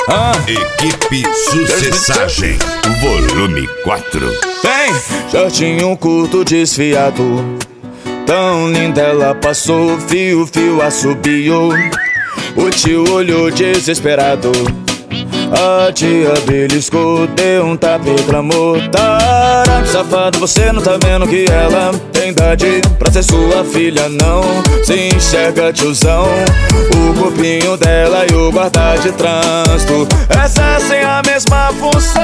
Equipe Sucessagem, volume 4. Vem, shortinho curto desfiado, tão linda ela passou, fio, assobiou. O tio olhou desesperado, a tia beliscou, deu um tapa e reclamou. Tarado, safado, você não tá vendo que ela tem idade pra ser sua filha, não se enxerga, tiozão. O corpinho dela e o guarda de trânsito exercem a mesma função.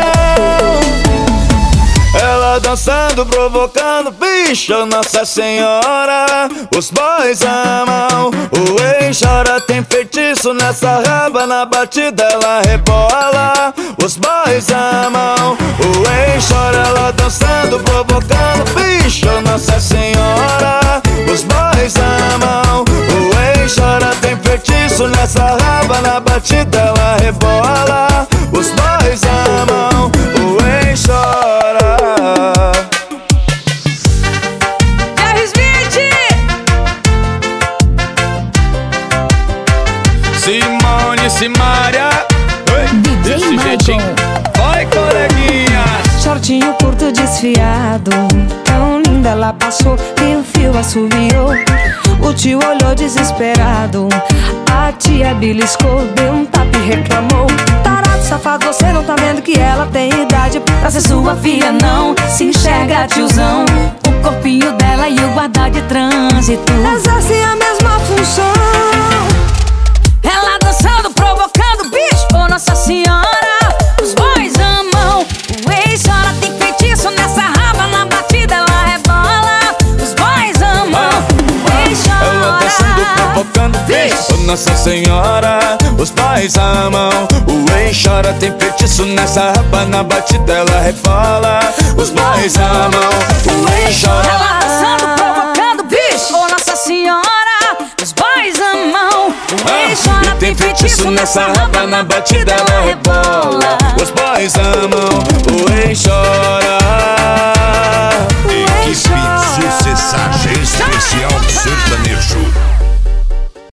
Ela dançando, provocando, bicho, Nossa Senhora. Os boys amam, o ex chora, tem feitiço nessa raba, na batida ela rebola. Os boys amam, o ex chora, ela dançando, provocando, bicho, Nossa Senhora. Os boys amam, o ex chora, tem feitiço nessa raba, na batida ela rebola. Os boys amam, o ex chora. Simone, Simária, desse jeitinho, vai coleguinha. Shortinho curto desfiado, tão linda ela passou, e o fio assobiou. O tio olhou desesperado, a tia beliscou, deu um tapa e reclamou. Tarado, safado, você não tá vendo que ela tem idade pra ser sua filha, não se enxerga, tiozão. O corpinho dela e o guarda de trânsito exercem a mesma função. Ela dançando, provocando, bicho, oh Nossa Senhora. Os boys amam, o ex chora, tem feitiço nessa raba, na batida ela rebola. Os boys amam, o ex chora. Ela dançando, provocando, bicho, oh Nossa Senhora. Os boys amam, o ex chora, tem feitiço nessa raba, na batida ela rebola. Os boys amam, o ex chora. Ela dançando, provocando, bicho, oh Nossa Senhora. Os boys amam, o ex chora, e tem feitiço nessa raba, na batida ela rebola. Os boys amam, o ex chora. Equipe Sucessagem Especial Sertanejo.